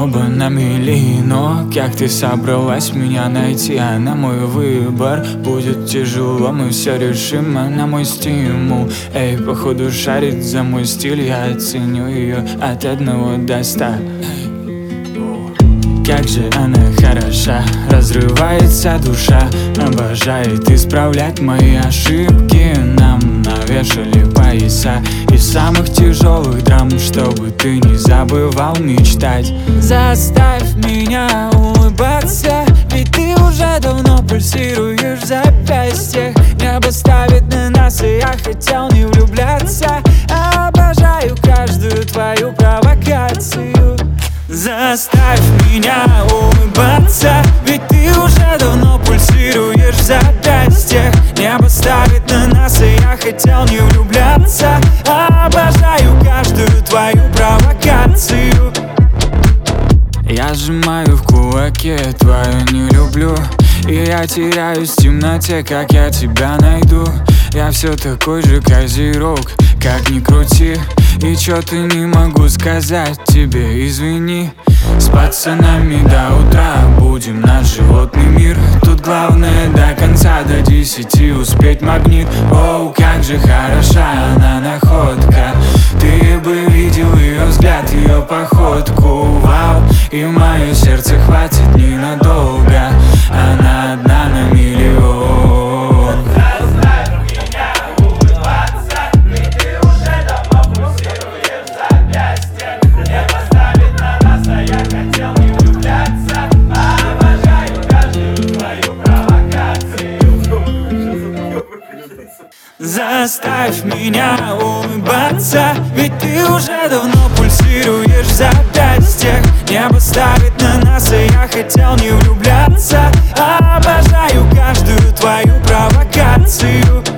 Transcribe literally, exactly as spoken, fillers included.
оба на мели. Но как ты собралась меня найти? А на мой выбор будет тяжело. Мы все решим, она мой стимул. Эй, походу шарит за мой стиль. Я оценю ее от одного до ста. Как же она хороша, разрывается душа. Обожает исправлять мои ошибки. Нам навешали пояса из самых тяжелых драм, чтобы ты не забывал мечтать. Заставь меня улыбаться, ведь ты уже давно пульсируешь в запястьях. Небо ставит на нас, и я хотел не влюбляться. Обожаю каждую твою провокацию. Заставь меня улыбаться, ведь ты уже давно пульсируешь в запястьях. Небо ставит на нас, и я хотел не влюбляться. Обожаю каждую твою провокацию. Я сжимаю в кулаке, твою не люблю. И я теряюсь в темноте, как я тебя найду. Я все такой же козерог, как ни крути. И чё-то не могу сказать тебе, извини. С пацанами до утра будем наш животный мир. Тут главное до конца, до десяти успеть магнит. Оу, как же хороша она находка. Ты бы видел ее взгляд, ее походку. Вау, и мое сердце хватит ненадолго. Она одна на миллион. Заставь меня улыбаться, ведь ты уже давно пульсируешь в запястьях. Небо ставит на нас, и я хотел не влюбляться. Обожаю каждую твою провокацию.